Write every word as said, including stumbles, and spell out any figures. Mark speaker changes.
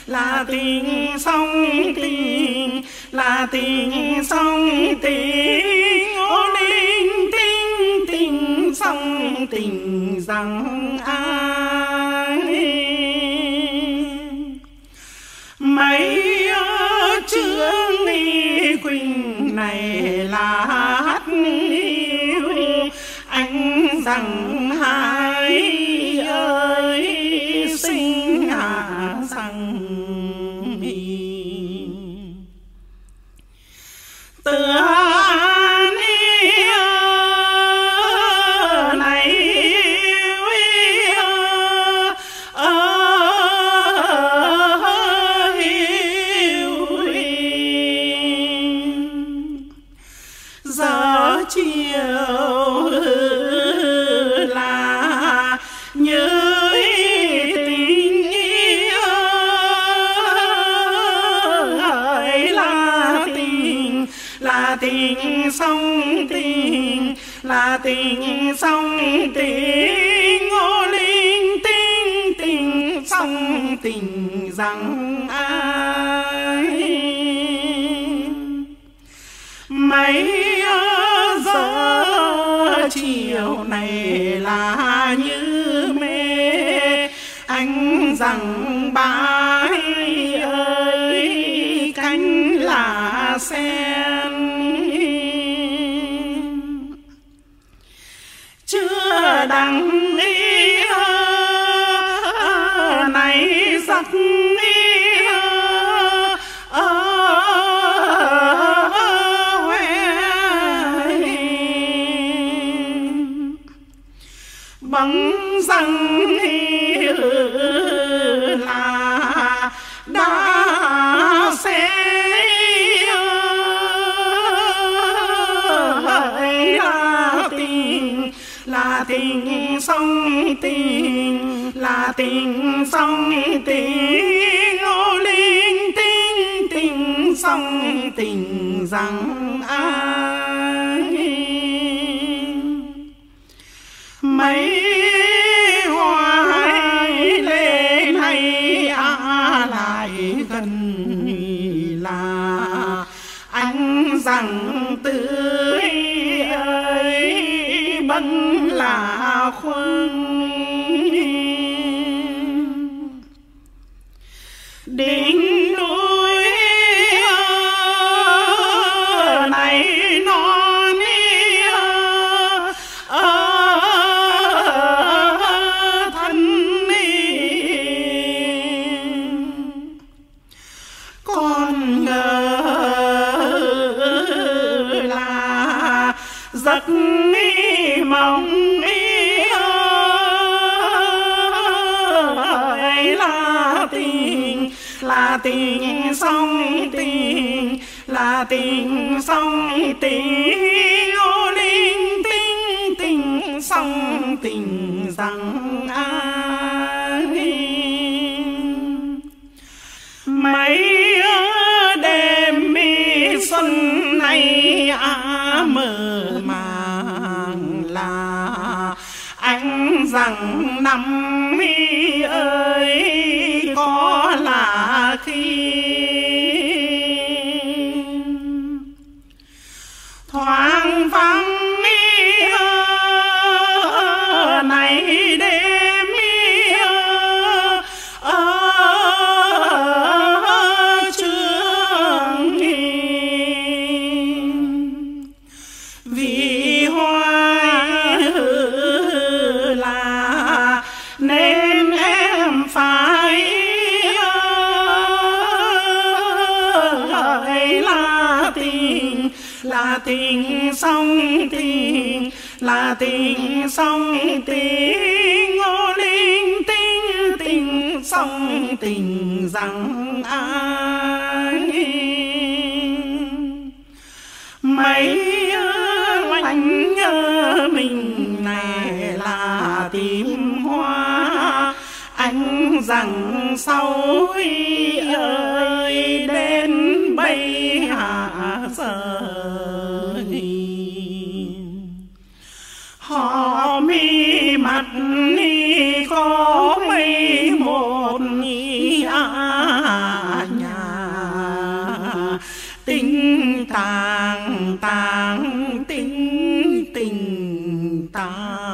Speaker 1: là tình song tình, là tình song tình, ô linh tinh tình song tình rằng ai mấy chương ni quỳnh này là hát yêu anh rằng hai ơi sinh hạ rằng từ giờ chiều là nhớ tình yêu ấy là tình, là tình song tình, là tình song tình, ô linh tinh tình song tình rằng ai mấy giờ chiều này là như mê anh rằng bái ơi cánh là sen chưa đằng ý này giặc bằng rằng là đã sẽ là tình, là tình song tình, là tình song tình, ô linh tinh tình song tình rằng ai mấy hoài lệ này à lại gần là anh rằng tươi ơi bâng là khuâng đỉnh núi này non con ngờ là giấc mộng ấy là tình, là tình song tình, là tình song tình, ô linh tinh tình song tình rằng ai mấy đêm mi xuân này à mơ màng là anh rằng năm mi ơi có là khi thoáng vắng này đêm mi vì hoa là nên em phải ấy là tình, là tình song tình, là tình song tình, ô linh tinh tình song tình rằng ai mấy anh nhớ mình này là tìm hoa anh rằng sau ơi đến bây hạ giờ họ mi mặt ni có mấy một ni à tình tình ta